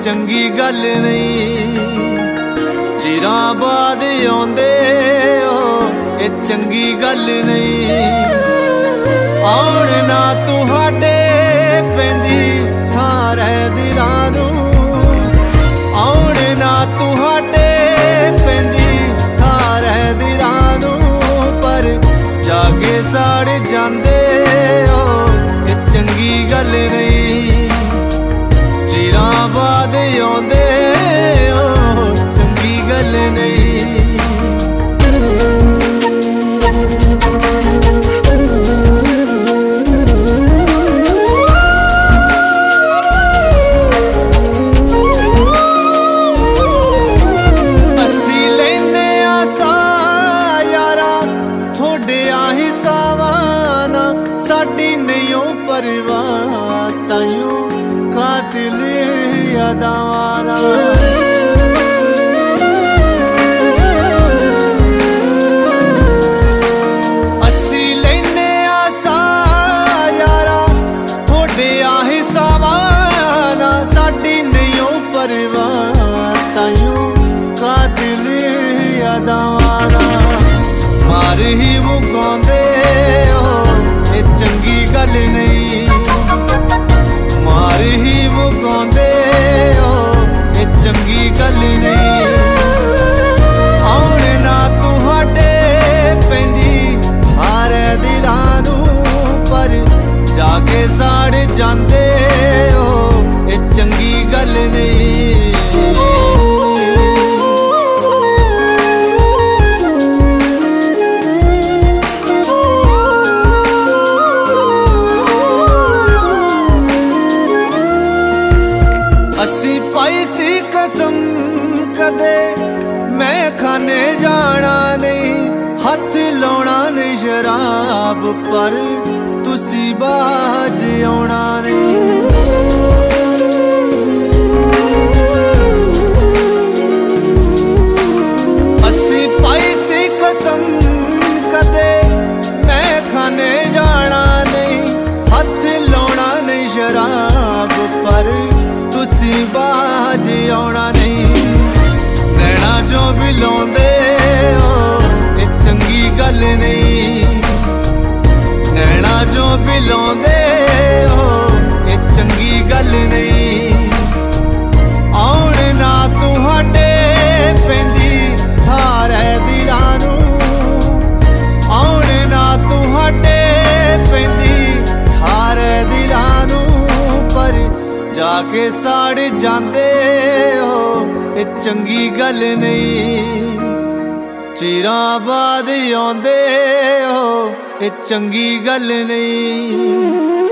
चंगी गल नहीं। चिरां बाद आउंदे हो ये चंगी गल नहीं। आउण ना तुहाडे पैंदी ठार है दिलां नूं, आउण ना तुहाडे पैंदी ठार है दिलां नूं, पर जाके साड़ जांदे हो ये चंगी गल नहीं। चिरां बाद आउंदे हो चंगी गल नहीं। साडी नहीं परवाह तायूं कातिल अदावाना। अस्सी लैने आसा यारा थोड़े आही सावाना, साडी नहीं परवाह तायूं कातिल अदावाना। मार ही मुकांदे चंगी गल नहीं, मार ही मुकांदे हो ये चंगी गल नहीं। आउण ना तुहाडे पैंदी हार दिलां नूं, पर जाके साड़ जांदे हो ये चंगी गल नहीं। अस्सी पाई सी कसम कदे मैं खाने जाना नहीं, हथ लाउणा नहीं शराब पर तुसी बाज आउणा नहीं। अस्सी पाई सी कसम कदे मैं खाने जाना नहीं, हथ लाउणा नहीं शराब पर तुसी बाज आउणा नहीं। नैना जो भी लाउंदे हो ये चंगी गल नहीं, नैना जो भी लाउंदे हो ये चंगी गल नहीं। आउण ना तुहाडे पैंदी हार है दिलां नूं, आउण ना तुहाडे पैंदी हार है दिलां नूं, पर जाके साड़ जांदे हो ये चंगी गल नहीं। चिरां बाद आउंदे हो ये चंगी गल नहीं।